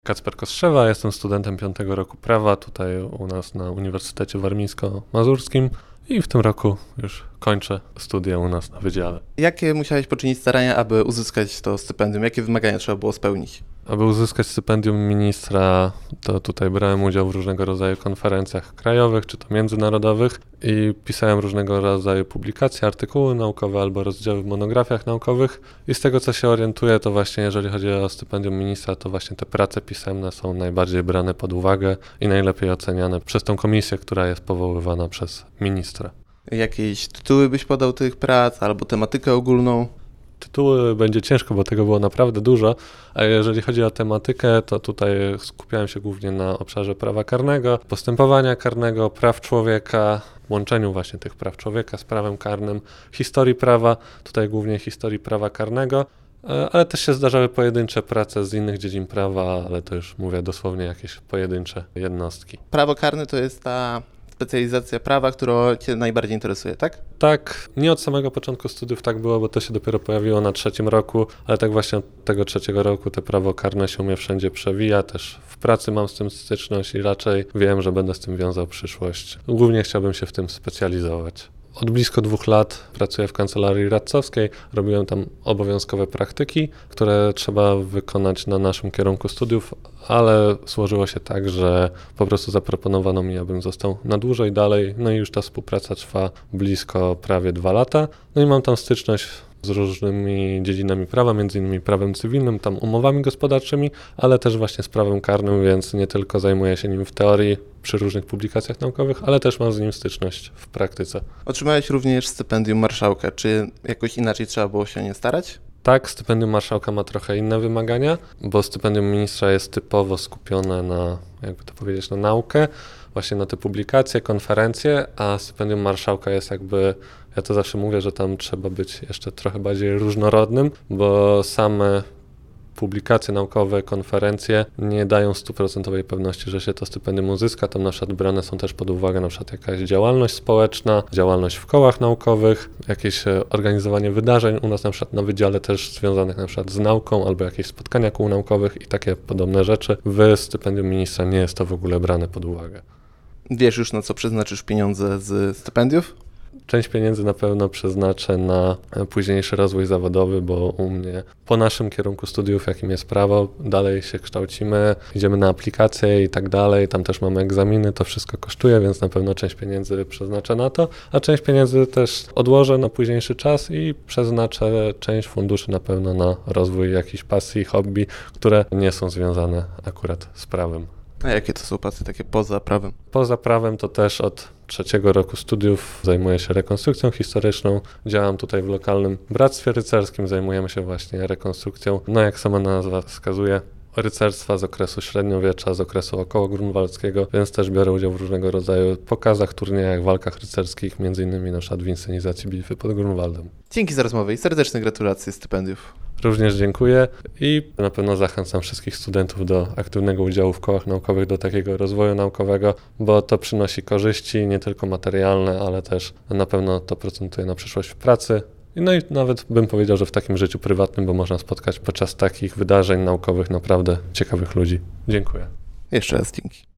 Kacper Kostrzewa, jestem studentem 5. roku prawa tutaj u nas na Uniwersytecie Warmińsko-Mazurskim i w tym roku już kończę studia u nas na wydziale. Jakie musiałeś poczynić starania, aby uzyskać to stypendium? Jakie wymagania trzeba było spełnić? Aby uzyskać stypendium ministra, to tutaj brałem udział w różnego rodzaju konferencjach krajowych czy to międzynarodowych i pisałem różnego rodzaju publikacje, artykuły naukowe albo rozdziały w monografiach naukowych i z tego co się orientuję, to właśnie jeżeli chodzi o stypendium ministra, to właśnie te prace pisemne są najbardziej brane pod uwagę i najlepiej oceniane przez tą komisję, która jest powoływana przez ministra. Jakieś tytuły byś podał tych prac albo tematykę ogólną? Tytuły będzie ciężko, bo tego było naprawdę dużo, a jeżeli chodzi o tematykę, to tutaj skupiałem się głównie na obszarze prawa karnego, postępowania karnego, praw człowieka, łączeniu właśnie tych praw człowieka z prawem karnym, historii prawa, tutaj głównie historii prawa karnego, ale też się zdarzały pojedyncze prace z innych dziedzin prawa, ale to już mówię dosłownie jakieś pojedyncze jednostki. Prawo karne to jest ta specjalizacja prawa, która Cię najbardziej interesuje, tak? Tak, nie od samego początku studiów tak było, bo to się dopiero pojawiło na 3. roku, ale tak właśnie od tego 3. roku te prawo karne się u mnie wszędzie przewija, też w pracy mam z tym styczność i raczej wiem, że będę z tym wiązał przyszłość. Głównie chciałbym się w tym specjalizować. Od blisko 2 lat pracuję w kancelarii radcowskiej, robiłem tam obowiązkowe praktyki, które trzeba wykonać na naszym kierunku studiów, ale złożyło się tak, że po prostu zaproponowano mi, abym został na dłużej dalej, no i już ta współpraca trwa blisko prawie 2 lata, no i mam tam styczność z różnymi dziedzinami prawa, między innymi prawem cywilnym, tam umowami gospodarczymi, ale też właśnie z prawem karnym, więc nie tylko zajmuję się nim w teorii przy różnych publikacjach naukowych, ale też mam z nim styczność w praktyce. Otrzymałeś również stypendium marszałka. Czy jakoś inaczej trzeba było się nie starać? Tak, stypendium marszałka ma trochę inne wymagania, bo stypendium ministra jest typowo skupione na, jakby to powiedzieć, na naukę, właśnie na te publikacje, konferencje, a stypendium marszałka jest jakby, ja to zawsze mówię, że tam trzeba być jeszcze trochę bardziej różnorodnym, bo same publikacje naukowe, konferencje nie dają 100% pewności, że się to stypendium uzyska. Tam na przykład brane są też pod uwagę na przykład jakaś działalność społeczna, działalność w kołach naukowych, jakieś organizowanie wydarzeń u nas na przykład na wydziale też związanych na przykład z nauką albo jakieś spotkania kół naukowych i takie podobne rzeczy. W stypendium ministra nie jest to w ogóle brane pod uwagę. Wiesz już, na co przeznaczysz pieniądze z stypendiów? Część pieniędzy na pewno przeznaczę na późniejszy rozwój zawodowy, bo u mnie po naszym kierunku studiów, jakim jest prawo, dalej się kształcimy, idziemy na aplikacje i tak dalej, tam też mamy egzaminy, to wszystko kosztuje, więc na pewno część pieniędzy przeznaczę na to, a część pieniędzy też odłożę na późniejszy czas i przeznaczę część funduszy na pewno na rozwój jakichś pasji, hobby, które nie są związane akurat z prawem. A jakie to są pasje takie poza prawem? Poza prawem to też od 3. roku studiów zajmuję się rekonstrukcją historyczną. Działam tutaj w lokalnym bractwie rycerskim, zajmujemy się właśnie rekonstrukcją, no jak sama nazwa wskazuje, rycerstwa z okresu średniowiecza, z okresu okołogrunwaldzkiego, więc też biorę udział w różnego rodzaju pokazach, turniejach, walkach rycerskich, między innymi na przykład w inscenizacji bitwy pod Grunwaldem. Dzięki za rozmowę i serdeczne gratulacje stypendiów. Również dziękuję i na pewno zachęcam wszystkich studentów do aktywnego udziału w kołach naukowych, do takiego rozwoju naukowego, bo to przynosi korzyści nie tylko materialne, ale też na pewno to procentuje na przyszłość w pracy. No i nawet bym powiedział, że w takim życiu prywatnym, bo można spotkać podczas takich wydarzeń naukowych naprawdę ciekawych ludzi. Dziękuję. Jeszcze raz dzięki.